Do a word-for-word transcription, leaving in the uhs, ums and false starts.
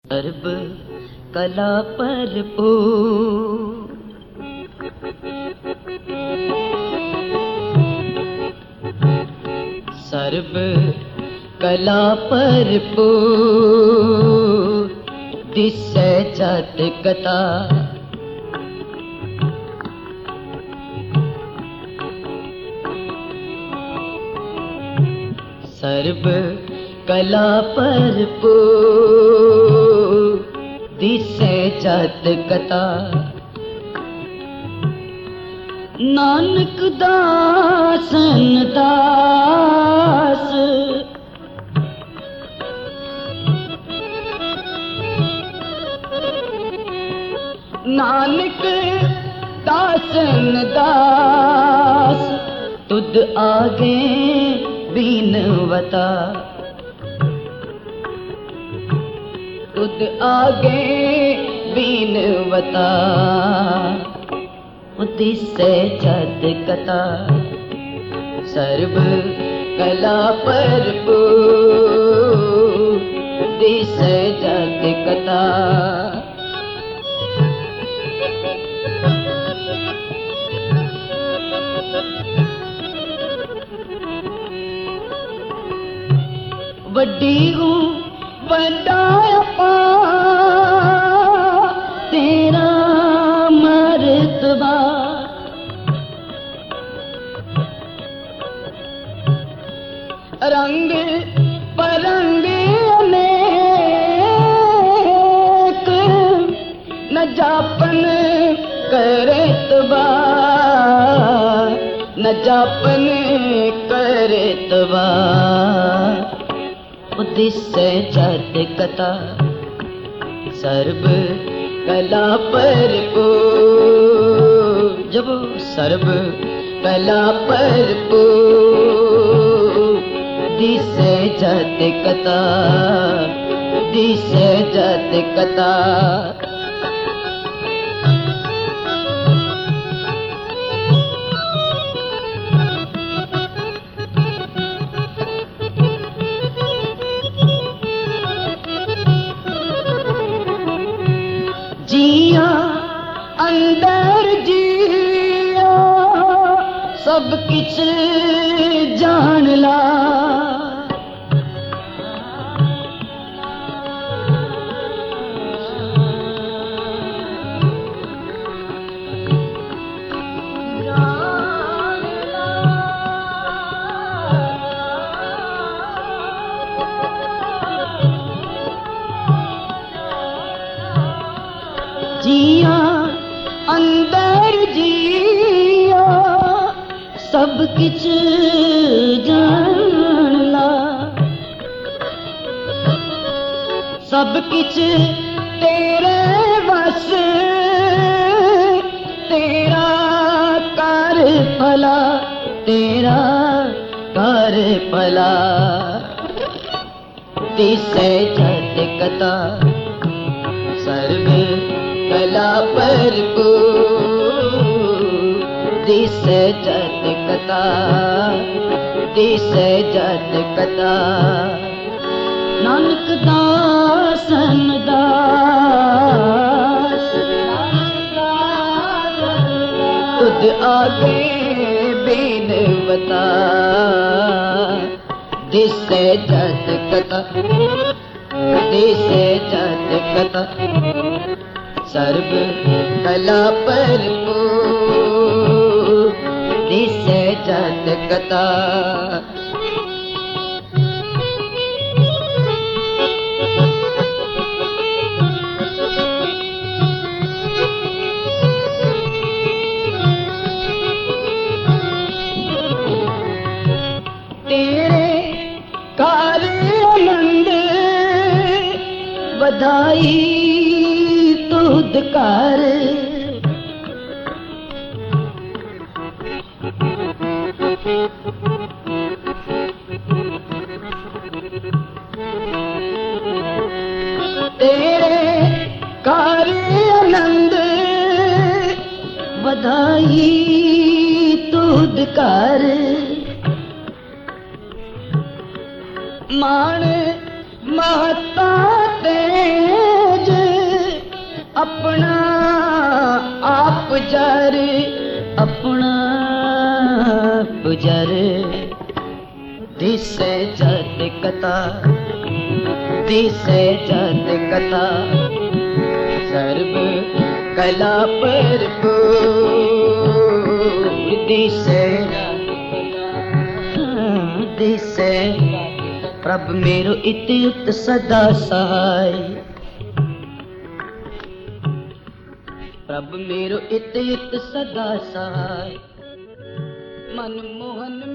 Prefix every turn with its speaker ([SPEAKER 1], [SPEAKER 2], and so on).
[SPEAKER 1] SERB कला परपो SERB कला परपो दिसै जात कथा सर्ब कला परपो दिसै जात कथा नानक दासन दास नानक दासन दास तुद आगे बीनवता तुद आगे बीनवता दिसै जात कथा सर्ब कला परपो दिसै जात कथा वड्डी हूँ बड़ा अपा तेरा मर्तबा रंग परंग अनेक न जापन करे तबा न जापन करे तबा दिसै जात कथा सर्ब कला परपो जब सर्ब कला परपो दिसै जात कथा दिसै जात कथा जिया अंदर जिया सब किछ जान ला जिया अंदर जिया सब किछ जान ला सब किछ तेरे वस तेरा कर भला तेरा कर भला दिसै जात कथा सर्ब कला परपो दिसै जात कथा दिसै जात कथा नानक दासन दास तुद आगे बीनवता दिसै जात कथा दिसै जात कथा सर्ब कला परपो दिसै जात कथा तेरे कार्य आनंद बधाई तुद कर तेरे कार्य आनंद बधाई तुद कर मान महता ते अपना आप जर अपना पुजर दिसे जत कथा दिसे जत कथा सर्व कला भरपूर दिसे दिसे प्रभ मेरो इत्युक्त सदा सहाय प्रभ मेरो इत्युक्त सदा सहाय मन मोहन